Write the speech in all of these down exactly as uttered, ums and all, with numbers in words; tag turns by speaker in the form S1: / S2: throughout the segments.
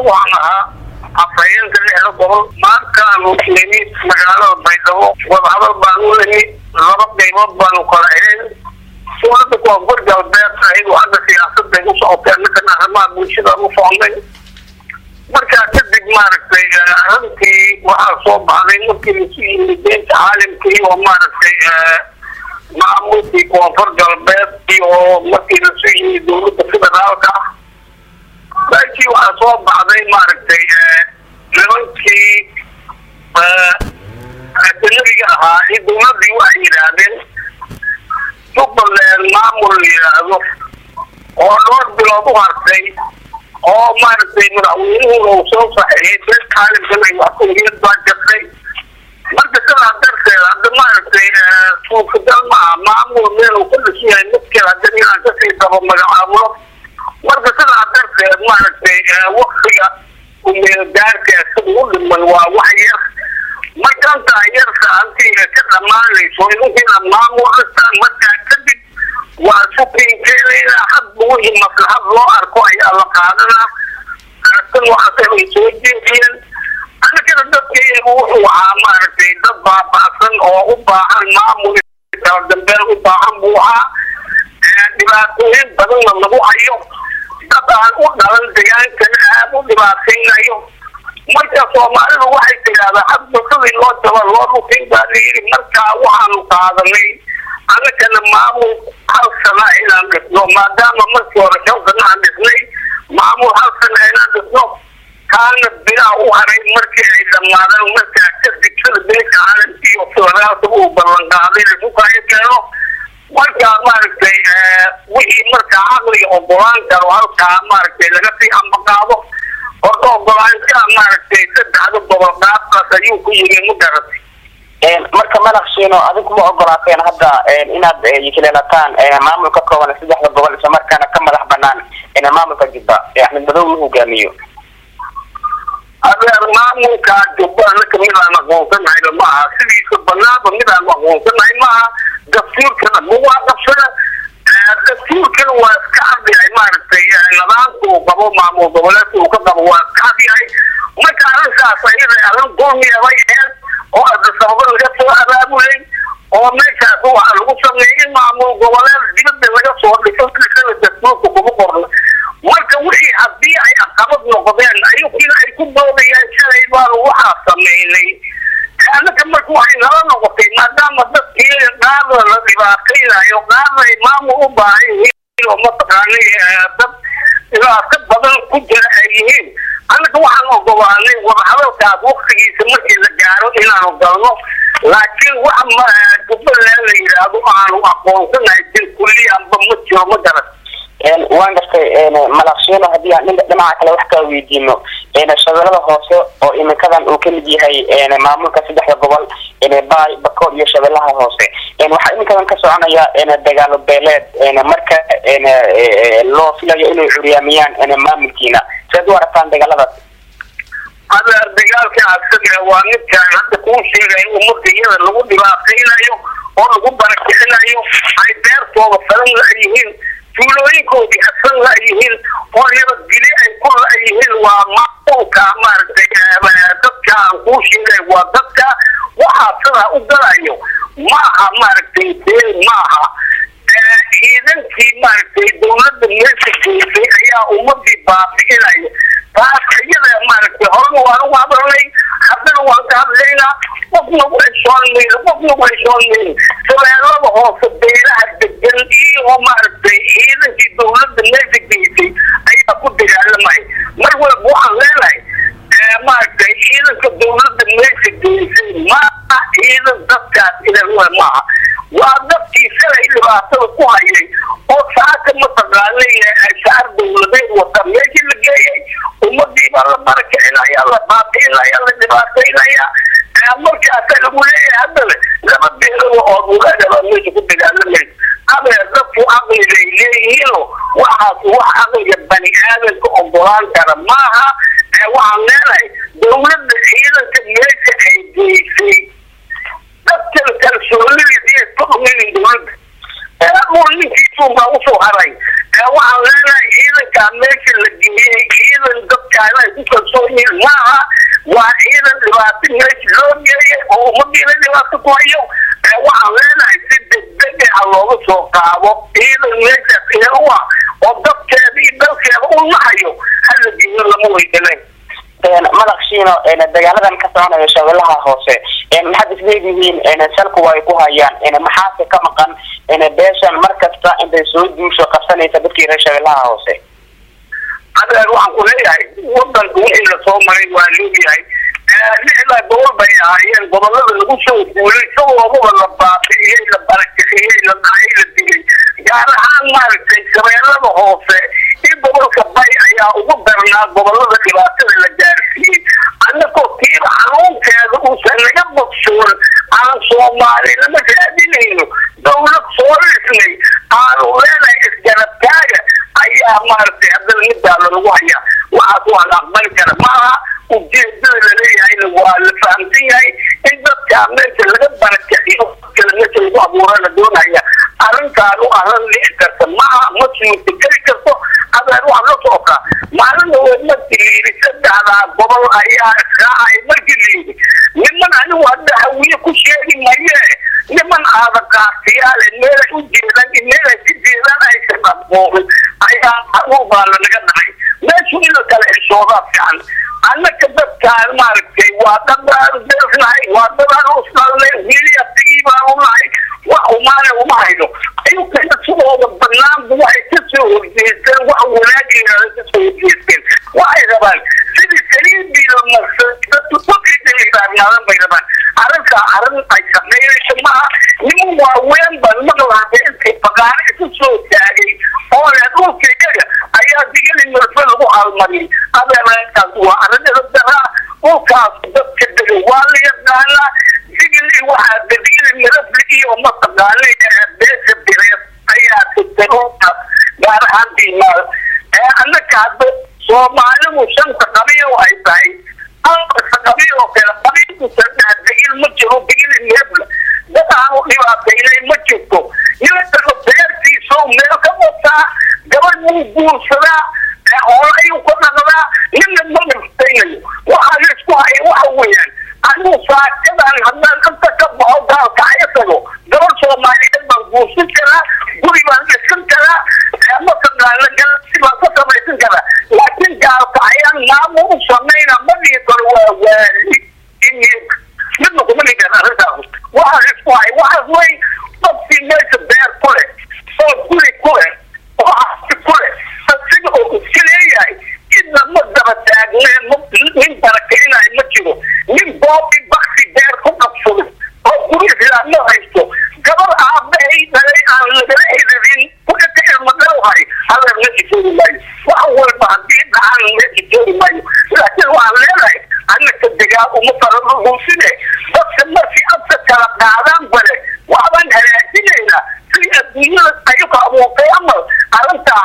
S1: وعنها عفرين كله قبل ما كانوا مسلمين مجالات بيتهم وهذا البانولي رب بيمض بانو قرعين سورة كوفر جلبات سعيد وهذا سياسة بيقول صوتين لكن أهما بوشيدا مفعولين مركز تدق ماركتي أهمتي وأصوب عليه ممكن يسيني بيت عالم كي وماركتي معمول في كوفر جلبات وممكن يسيني دولة فيدرالكا لكن وأصوب عليه ماركتي لمنكي الدنيا هاي دولة دي وعيرادين تقبل المعمول يرادو ونور بلادو هارتي oo maartay madaxweynuhu uu soo saxeeyay bes kaalinkan ay wax ku yeelad baa jirtay marka sidaa darteed hadda maartay suuqadal ma maamul meel uu ku dhashay midka hadda inaan ka sii dabo magacaabo marka sidaa darteed maartay waqtiga uu meel gaarka sidoo u dhiman waa wax yar marka inta yar saantiga ka dhamaanayso inuu maamul astaan marka kadib وشوفين كذا حد وجه مصلحة الله أركو أي الله قادنا كل واحد يسوي فين أنا كده دكتي روح وعامر في دبا بعثن أو بعثن معمول تردمبر وبعثن بوها دباتين بدل ما نبوا أيوم دبا ودلنا الدجاج كان أبو دباتين أيوم ما يتصور ما له واحد كذا حد بكل الله تبارك الله في بالي مركا وعن قادني أنا كان معمول هل سنة إلى النسلو ما دام مصر شوفنا عن النسلي معمول هل سنة إلى النسلو كان بنا وهري مركي إذا ما دام مركي أكثر بكل بيك عالم في وصورات وبرنقاضي لبقى يكيرو مركي مركي وحي مركي عقلي وبران كانوا هلكا مركي لغتي عم بقاضو ورطو بران كان مركي سد هذا الضربات قصيوكو يمين مدرسي
S2: marka madaxsheeno adigu ma ogolaateen hadda inaad yikileelataan maamulka kooban saddexda gobol isla markaana ka madax banaan in maamulka Jubba Axmed Madow uu hogaamiyo
S1: adeer maamulka Jubba kamid ah aqoonsanahay ma sidiisa banaanba mid aan aqoonsanahay ma dastuurkana ma waa qabsana dastuurkana waa iska cadyahay maaragtay nidaamku qabo maamul goboleedka uu ka qabo waa iska cadyahay marka arrintaas ayada arin gooniya way ahayd oo sabab laga soo abaabulay oo meeshaas waxa lagu sameeyay maamul goboleed dibadda laga soo dhigay sida dastuurka ugu qoran marka wixii hadii ay aqabad noqdeen ayuu ay ku doodayaan shalay baa waxa sameeyay anaka markuu ay nala noqotay maadaama dadkii qaado la dhibaataynayo qaaday maamul u baahan yahay oo mataqaanay dad dhibaato badan ku jira ay yihiin anaka waxaan ogolaanay wadahadalkaas waqtigiisa markii la gaaro inaanu galno laakiin waxa ma Jubba la yiraahdo aanu aqoonsanahay kulliya amba ma jiro ma garan
S2: waan gartay madaxsheeno hadii aan dhinaca kale wax ka weydiino shaqada hoose oo imikadan uu ka mid yahay maamulka saddexda gobol ee Baay Bako iyo Shabeellaha hoose waxa imikadan ka soconaya dagaalo beeleed marka loo filayo inay xuriyamiyaan maamulkiina sidoo wartaan dagaaladaas
S1: هذا الرجال كان أكثر وانت كان هذا كل شيء أمور كثيرة لو دبابين أيوه أو لو بركين أيوه أي بيرت وفلان أيهن تولوين كودي أصلا أيهن أو يرد جلي أي كل أيهن وما هو كامر تبكى كل شيء وتبكى وحصلها أقدر أيوه ما مرتين معها إذا في مرتين دولة المسك في أي أمور دبابين أيوه فأخيرا مارك هرمو وانو عبرني حتى لو أنت عبرنا وقنا وإنشان مين وقنا وإنشان مين سوالو هو سبيلا الدجل إيه ومارك إيه في دولة النازك بيتي أي أقول دجال معي مروا البوحة غيري مارك إيه في دولة النازك بيتي ما إيه الزبكات إلى هو معها وأضفتي سنة اللي بعثوا كوهايي وساعات متغالي أشعر دولة وطميج اللي جاي ومدي بالله بركة إلا يلا باقي إلا يلا دباسة إلا يا أمرك أسأل أقولي هذا لما بيهروا أقولا لما نيجي كنت قال أبي أزفوا أغلي ليليه وحاس وحاغي بني آدم كأمبران كرماها وعملنا دولة بحيلة كمية أيديسي تذكر كالسؤال الذي تؤمن من دولة أقول لك يسوع وصو هراي وعلنا إذا كان ماشي الجميع إذا دب كان يسوع meesha loo geeyay oo umadiina dhibaato ku hayo waxaan leenahay si degdeg ah looga soo qaado ciidan meeshaas iyaga u ah oo dadkeeda iyo dalkeeda u nahayo hala geeyo lama weydiinayn
S2: madaxshiino dagaaladan ka soconaya shabeellaha hoose maxaad isleedihiin salku way ku hayaan maxaase ka maqan beeshan markasta intay soo duusho qabsanaysa dadkii reer shabeellaha hoose
S1: adeer waxaan ku leeyahay wadanku wixii la soo maray waa loogyahay lixdaa gobol bay ahaayeen gobolada lagu soo guulay sawoobaba la baabi'iyey la barakiciyey la dhacay la dilay gaar ahaan maaragtay shabeellada hoose in gobolka bay ayaa ugu darnaa gobolada dhibaatada la gaarsiiyey annagoo tiiba xanuunkeeda uusan naga bogsoon aan soomaali lama raadinayno dawlad soo dhisnay aanu leenahay isgarabtaaga ayaa maaragtay haddana midaala lagu hayaa waxaas waa la aqbali kara maaha ujeedada laleeyahayna waa la fahamsan yahay in dadkaa meesha laga barakiciyo kala meesha lagu abuura la doonaya arrintaan u aran dhici karta maaha ma suurtageli karto adeer waxaa la socota maalina weed markii layidhi saddexdaa gobol ayaa israacay markii layidhi niman anigu hadda hawiye ku sheegi maye niman aada qaartiyaale meelay u jeedaan iyo meelay ka jeedaan aysan aqoonin ayaa adugu baa lanaga dhacay meeshu in la kala xishoodaa fiican annaka dadkaan maaragtay waa dadaan deefnahay waa dadaan usnalnay wiiliyabtigii baan unahay wax umaane uma hayno ayukana sidooda banaanba waxay kasoo horjeesteen wax wanaageeda kasoo horjeesteen waxay rabaan sidii saliidii la marsan dadkidaibaarnaadan bay rabaan arrintaa arrin ay sameynayso maaha niman waaweyn baan maqlaada intay baqaano isu soo taagay oo le dhulka iyaga ayaa digali marfe lagu halmariyay adeerkaas waa arrin edabdaraa dhulkaas dadka dega waa la yaqaanaa digili waxaa digili marafli iyo mataqaanay beesha bireed ayaa sitay dhulkaas gaar ahaan diimaal annaka hadda soomaalidu shanta qabiil ay tahay alkasta qabiil oo kale qabiilku saddex digil ma jiro digili marafla dad aanu dhibaataynay ma jirto ninkana beertiisoo meel ka wataa gabadh buu guursadaa hoola ayuu ka dhaqdaa nina ma dhiftaynayo waxaa la isku haya waxa weeyaan anigu saakadan haddaan inta ka baxo gaalkacyo tago gabadh soomaaliyeed baan guursan karaa guri baan dhisan karaa mataqaana ganacsi baan ka samaysan karaa laakiin gaalkacyaan maamul u samayna ma dhihi karo waa waali midna kuma dhihi kara arrintaas waxaa la isku haya waxaas wey dadkii meesha beer ku leh oo guri ku leh oo asi ku leh asiga oo iska leeyahay cidna ma daba taagneen nin barakicinayo ma jiro nin boobi baksi beer ku qabsado oo guri islaamno haysto gabar aabahay dhalay aan lagala xiririn kuaka ilmadhowhay hadeer meesha joogi maayo wax walba haddii dhacaan meesha joogi maayo laakiin waxaan leenahay annaka degaa uma farauusine dadka markii afka kala qaadaan bale waxbaan halaajinaynaa si adduunyada ayuka abuurtay amal arrintaa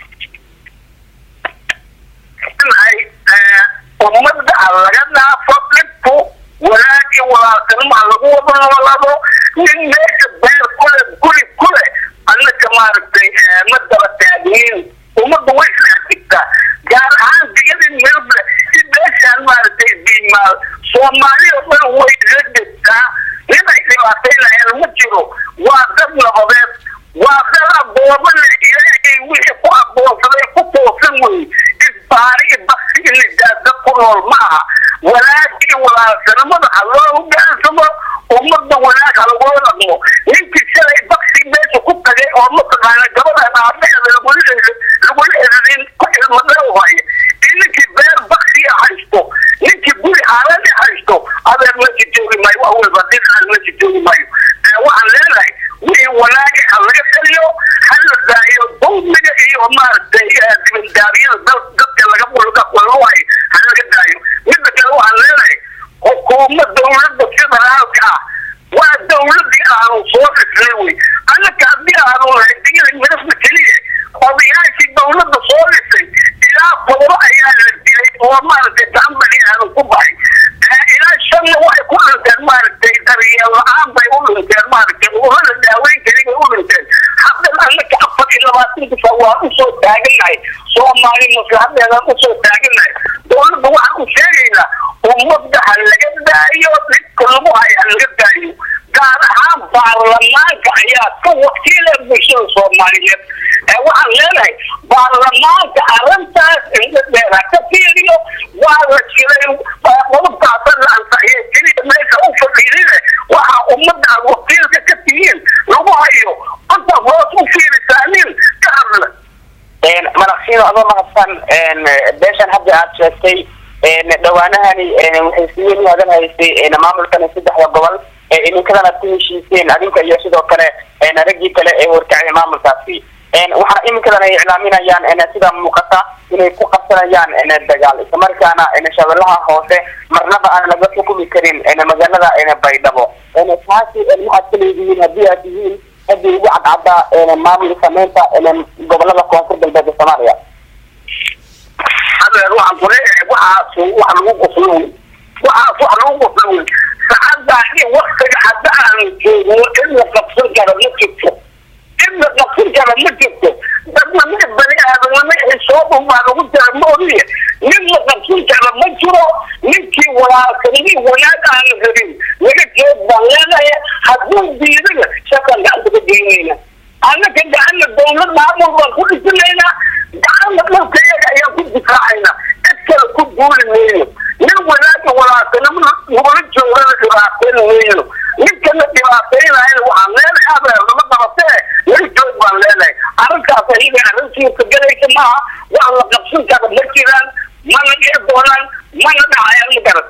S1: ummadda laga dhaafo dhibku walaagi walaaltanimaa lagu wada noolado nin meesha beer kule guri kule annaka maaragtay ma daba taagniin ummadda way isdhexdigtaa gaar ahaan digadii melble si meeshaan maaragtay diimaal soomaali oo dhan way la dhigtaa nin ay dhibaataynayaan ma jiro waa dad nabadeed waa dad aboomale ilaahay wixii ku aboonsaday ku toosan wey isbaari baksi ilidaada ku nool maaha walaagii walaalsanimada ha loo hogaansamo ummadda wanaag ha lagula dhaqmo ninkii shalay baksi meesha ku tagay oo mataqaana gabadhan aabaheeda lagula eririn ku ilmadhow haya in ninkii beer baksiya haysto ninkii guri haalani haysto adeer meesha joogi maayo wax walba dhinaan meesha joogi maayo waxaan leenahay wixii wanaagi ha laga taliyo ha la daayo dawliga iyo maaragtay dibandaabyada dadka laga walwaay ha laga daayo midda kale waxaan leenahay xukuumad dawladda federaalka ah waa dawladii aanu soo dhisnay wey annaka haddii aanu lahay digili midafna keliya odayaashii dawladda soo dhisay ilaa todoba ayaa la dilay oo maaragtay gambani aanu ku baxay ilaa shanna waxay ku dhinteen maaragtay daryeel la-aan bay u dhinteen maaragtay urada daaweyn keli bay u dhinteen haddan annaka afar iyo labaatankiisa waa usoo taagannahay soomaali maslahadeedaan usoo taagannahay dawladda waxaan u sheegaynaa ummadda ha laga daayo ayaa ka wakiila bulshada Soomaaliyeed ee waxaan leenahay baarlamaanka arrintaas inta dheera ka fiiriyo waa la jiray qodobkaas la ansaxiyay kaliya meesha u fadhiideen waxa ummadda wakiilka ka tihiin lagu hayo anta hoos u fiirisaanin ka hadla
S2: een madaxweyne adoo mahadsan een beeshan hadda aad sheegtay een dhawaanahani een waxay si weyn u hadan haysay een maamulkan saddexda gobol ee iminkadan aad ku heshiiseen adinka iyo sidoo kale een ragii kale ee warkacay maamulkaasi een waxa iminkadan ay iclaaminayaan in sida muuqata inay ku qabsanayaan in dagaal isla markaana in shabeellaha hoose marnaba aan laga xukumi karin in magaalada in Baydhabo in taasi in waxa kaleeyeen hadii aad yihiin hadii ugu cadcada in maamul sameynta in gobolada koonfur galbeed Soomaaliya
S1: hada waxaan ku leeyahay waxa wax lagu qoflay waxa wax lagu qoflay saacada iyo waqtiga hadda aan joogo in la qabsan karo ma jirto in la qabsan karo ma jirto dadna mid bani aadam ma soo baa lagu taamooday nin la qabsan karo ma jiro ninkii walaalkii wanaag aan rabin laga jeed ballanaaya hadduu diiday shaqan gacanta ka geynayna anaka gacanta dawlad maamul baan ku dhisnayna gacanta dhulkayaga ayaa ku difaacayna cid kale ku guulinayno nin wanaag walaalkana wala joogana dhibaateen weeyo ninkana dhibaateynaya waxaan leenahay abeer lama qabatee weli joog baan leenahay arrintaas ayaga arrintii ka galaysa maaha wax la qabsan karo ma jiraan mana dhici doonaan mana dhacayaan ma garan